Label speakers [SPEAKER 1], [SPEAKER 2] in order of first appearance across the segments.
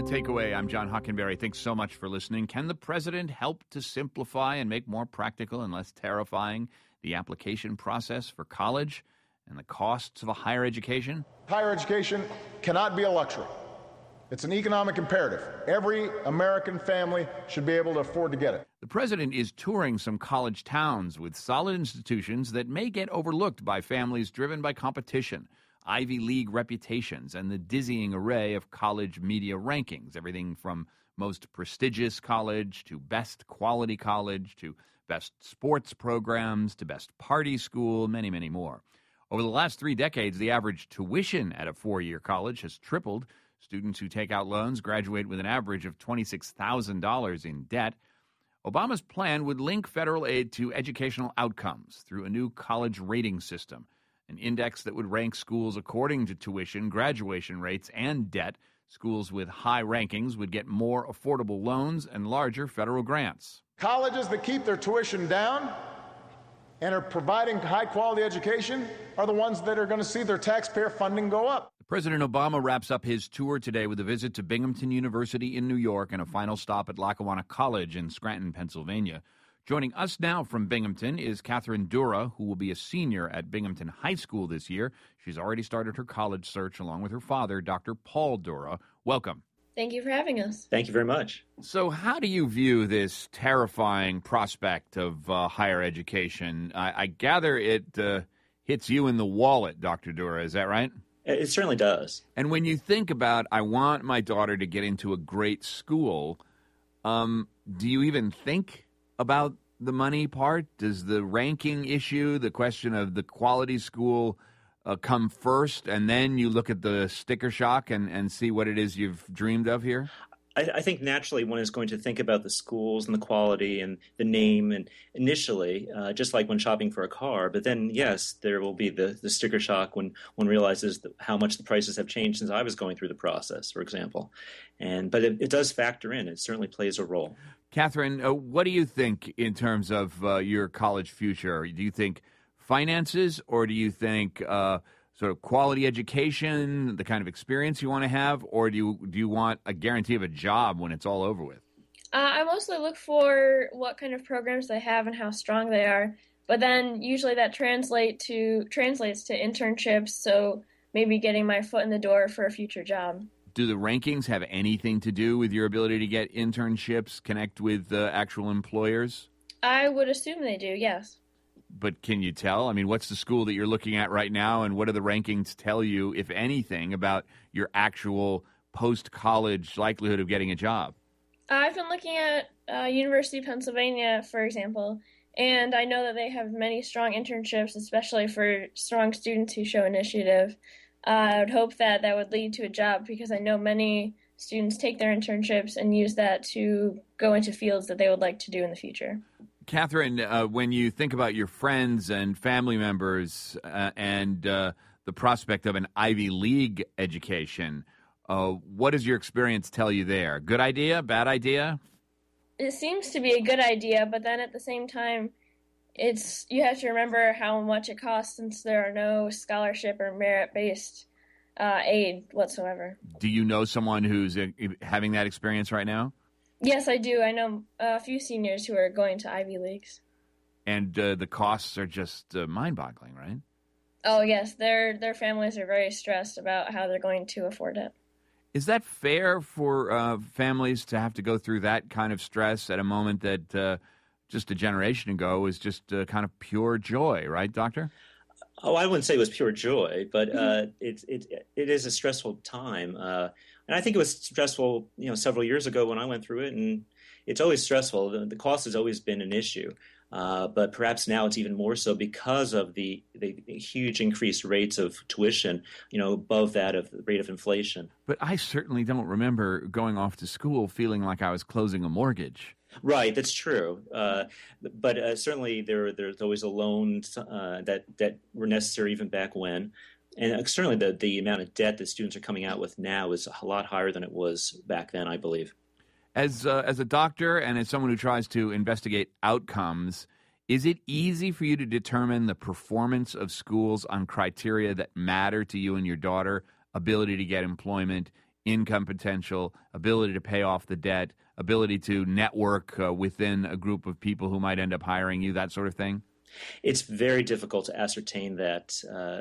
[SPEAKER 1] Takeaway, I'm John Hockenberry. Thanks so much for listening. Can the president help to simplify and make more practical and less terrifying the application process for college and the costs of a higher education?
[SPEAKER 2] Higher education cannot be a luxury. It's an economic imperative. Every American family should be able to afford to get it.
[SPEAKER 1] The president is touring some college towns with solid institutions that may get overlooked by families driven by competition, Ivy League reputations, and the dizzying array of college media rankings, everything from most prestigious college to best quality college to best sports programs to best party school, many, many more. Over the last 3 decades, the average tuition at a four-year college has tripled. Students who take out loans graduate with an average of $26,000 in debt. Obama's plan would link federal aid to educational outcomes through a new college rating system, an index that would rank schools according to tuition, graduation rates, and debt. Schools with high rankings would get more affordable loans and larger federal grants.
[SPEAKER 2] Colleges that keep their tuition down and are providing high-quality education are the ones that are going to see their taxpayer funding go up.
[SPEAKER 1] President Obama wraps up his tour today with a visit to Binghamton University in New York and a final stop at Lackawanna College in Scranton, Pennsylvania. Joining us now from Binghamton is Catherine Dura, who will be a senior at Binghamton High School this year. She's already started her college search along with her father, Dr. Paul Dura. Welcome.
[SPEAKER 3] Thank you for having us.
[SPEAKER 4] Thank you very much.
[SPEAKER 1] So how do you view this terrifying prospect of higher education? I gather it hits you in the wallet, Dr. Dura. Is that right?
[SPEAKER 4] It certainly does.
[SPEAKER 1] And when you think about, I want my daughter to get into a great school, do you even think about the money part? Does the ranking issue, the question of the quality school, come first, and then you look at the sticker shock and see what it is you've dreamed of here?
[SPEAKER 4] I think naturally one is going to think about the schools and the quality and the name, and initially, just like when shopping for a car. But then, yes, there will be the sticker shock when one realizes how much the prices have changed since I was going through the process, for example. But it does factor in. It certainly plays a role.
[SPEAKER 1] Catherine, what do you think in terms of your college future? Do you think finances, or do you think sort of quality education, the kind of experience you want to have, or do you want a guarantee of a job when it's all over with?
[SPEAKER 3] I mostly look for what kind of programs they have and how strong they are, but then usually that translates to internships, so maybe getting my foot in the door for a future job.
[SPEAKER 1] Do the rankings have anything to do with your ability to get internships, connect with actual employers?
[SPEAKER 3] I would assume they do, yes.
[SPEAKER 1] But can you tell? I mean, what's the school that you're looking at right now, and what do the rankings tell you, if anything, about your actual post-college likelihood of getting a job?
[SPEAKER 3] I've been looking at University of Pennsylvania, for example, and I know that they have many strong internships, especially for strong students who show initiative. I would hope that would lead to a job, because I know many students take their internships and use that to go into fields that they would like to do in the future.
[SPEAKER 1] Catherine, when you think about your friends and family members and the prospect of an Ivy League education, what does your experience tell you there? Good idea? Bad idea?
[SPEAKER 3] It seems to be a good idea, but then at the same time, you have to remember how much it costs, since there are no scholarship or merit-based aid whatsoever.
[SPEAKER 1] Do you know someone who's having that experience right now?
[SPEAKER 3] Yes, I do. I know a few seniors who are going to Ivy Leagues.
[SPEAKER 1] And the costs are just mind-boggling, right?
[SPEAKER 3] Oh, yes. Their families are very stressed about how they're going to afford it.
[SPEAKER 1] Is that fair for families to have to go through that kind of stress at a moment that just a generation ago was just kind of pure joy, right, Doctor?
[SPEAKER 4] Oh, I wouldn't say it was pure joy, but it is a stressful time. And I think it was stressful, several years ago when I went through it, and it's always stressful. The cost has always been an issue, but perhaps now it's even more so because of the huge increased rates of tuition, above that of the rate of inflation.
[SPEAKER 1] But I certainly don't remember going off to school feeling like I was closing a mortgage.
[SPEAKER 4] Right, that's true. But certainly there's always a loans that were necessary even back when. And certainly the amount of debt that students are coming out with now is a lot higher than it was back then, I believe.
[SPEAKER 1] As a doctor and as someone who tries to investigate outcomes, is it easy for you to determine the performance of schools on criteria that matter to you and your daughter, ability to get employment, income potential, ability to pay off the debt, ability to network within a group of people who might end up hiring you, that sort of thing?
[SPEAKER 4] It's very difficult to ascertain that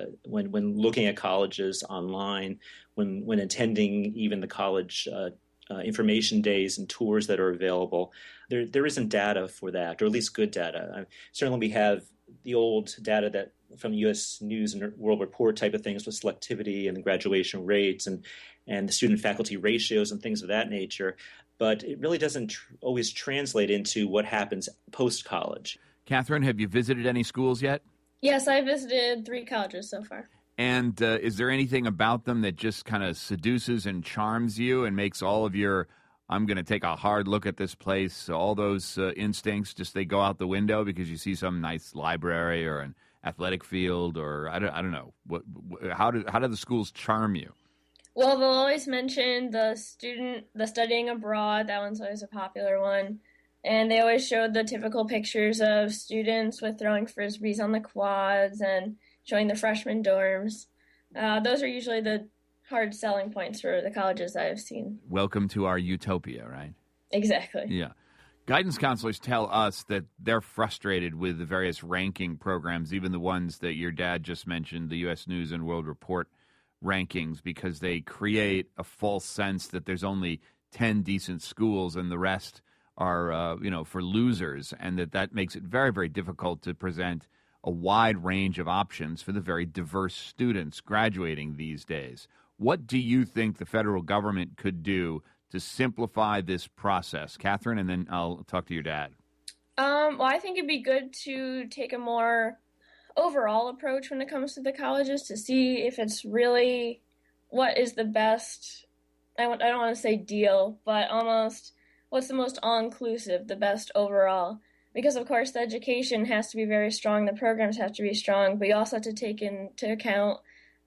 [SPEAKER 4] when looking at colleges online, when attending even the college information days and tours that are available. There isn't data for that, or at least good data. Certainly we have the old data that from U.S. News and World Report type of things with selectivity and graduation rates and the student-faculty ratios and things of that nature, but it really doesn't always translate into what happens post-college.
[SPEAKER 1] Catherine, have you visited any schools yet?
[SPEAKER 3] Yes, I visited 3 colleges so far.
[SPEAKER 1] And is there anything about them that just kind of seduces and charms you and makes all of your, I'm going to take a hard look at this place, all those instincts, just they go out the window because you see some nice library or an athletic field, or I don't know. How do the schools charm you?
[SPEAKER 3] Well, they'll always mention the studying abroad. That one's always a popular one. And they always showed the typical pictures of students with throwing frisbees on the quads and showing the freshman dorms. Those are usually the hard selling points for the colleges I've seen.
[SPEAKER 1] Welcome to our utopia, right?
[SPEAKER 3] Exactly.
[SPEAKER 1] Yeah. Guidance counselors tell us that they're frustrated with the various ranking programs, even the ones that your dad just mentioned, the U.S. News and World Report rankings, because they create a false sense that there's only 10 decent schools and the rest are, for losers, and that makes it very, very difficult to present a wide range of options for the very diverse students graduating these days. What do you think the federal government could do to simplify this process? Catherine, and then I'll talk to your dad.
[SPEAKER 3] Well, I think it'd be good to take a more overall approach when it comes to the colleges to see if it's really what is the best, I don't want to say deal, but almost what's the most all-inclusive, the best overall. Because, of course, the education has to be very strong, the programs have to be strong, but you also have to take into account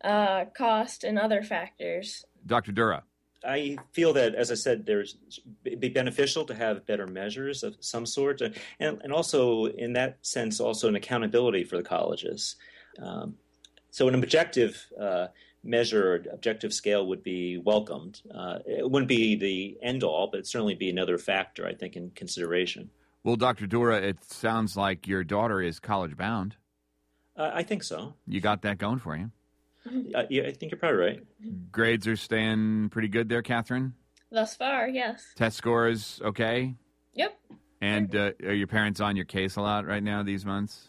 [SPEAKER 3] cost and other factors.
[SPEAKER 1] Dr. Dura.
[SPEAKER 4] I feel that, as I said, it'd be beneficial to have better measures of some sort, and also, in that sense, also an accountability for the colleges. So an objective measure or objective scale would be welcomed. It wouldn't be the end-all, but it'd certainly be another factor, I think, in consideration.
[SPEAKER 1] Well, Dr. Dura, it sounds like your daughter is college-bound.
[SPEAKER 4] I think so.
[SPEAKER 1] You got that going for you.
[SPEAKER 4] Yeah, I think you're probably right.
[SPEAKER 1] Grades are staying pretty good there, Catherine?
[SPEAKER 3] Thus far, yes.
[SPEAKER 1] Test scores okay?
[SPEAKER 3] Yep.
[SPEAKER 1] And are your parents on your case a lot right now these months?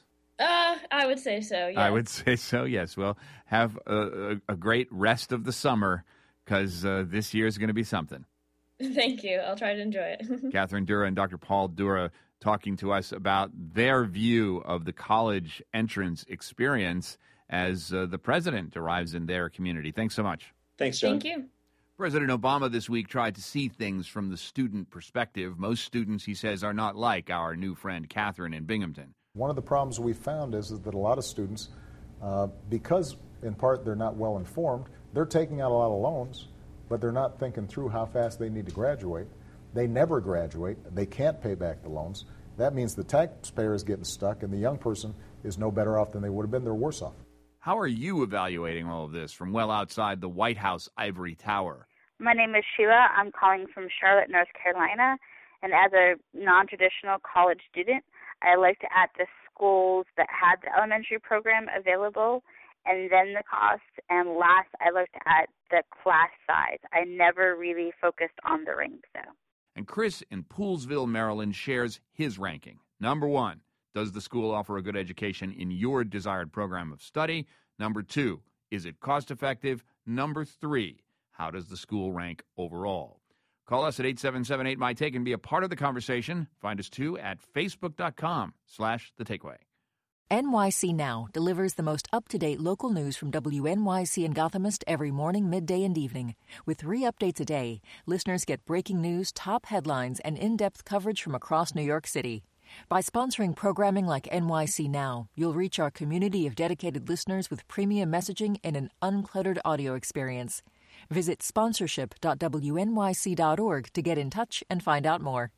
[SPEAKER 3] I would say so, yes.
[SPEAKER 1] I would say so, yes. Well, have a great rest of the summer, because this year is going to be something.
[SPEAKER 3] Thank you. I'll try to enjoy it.
[SPEAKER 1] Catherine Dura and Dr. Paul Dura talking to us about their view of the college entrance experience as the president arrives in their community. Thanks so much.
[SPEAKER 4] Thanks, John.
[SPEAKER 3] Thank you.
[SPEAKER 1] President Obama this week tried to see things from the student perspective. Most students, he says, are not like our new friend Catherine in Binghamton.
[SPEAKER 2] One of the problems we found is that a lot of students, because in part they're not well informed, they're taking out a lot of loans, but they're not thinking through how fast they need to graduate. They never graduate. They can't pay back the loans. That means the taxpayer is getting stuck, and the young person is no better off than they would have been. They're worse off.
[SPEAKER 1] How are you evaluating all of this from well outside the White House ivory tower?
[SPEAKER 5] My name is Sheila. I'm calling from Charlotte, North Carolina. And as a non-traditional college student, I looked at the schools that had the elementary program available and then the cost. And last, I looked at the class size. I never really focused on the rank, though.
[SPEAKER 1] And Chris in Poolesville, Maryland, shares his ranking. Number 1, does the school offer a good education in your desired program of study? Number 2, is it cost-effective? Number 3, how does the school rank overall? Call us at 877-8MY-TAKE and be a part of the conversation. Find us, too, at facebook.com/thetakeaway.
[SPEAKER 6] NYC Now delivers the most up-to-date local news from WNYC and Gothamist every morning, midday, and evening. With 3 updates a day, listeners get breaking news, top headlines, and in-depth coverage from across New York City. By sponsoring programming like NYC Now, you'll reach our community of dedicated listeners with premium messaging and an uncluttered audio experience. Visit sponsorship.wnyc.org to get in touch and find out more.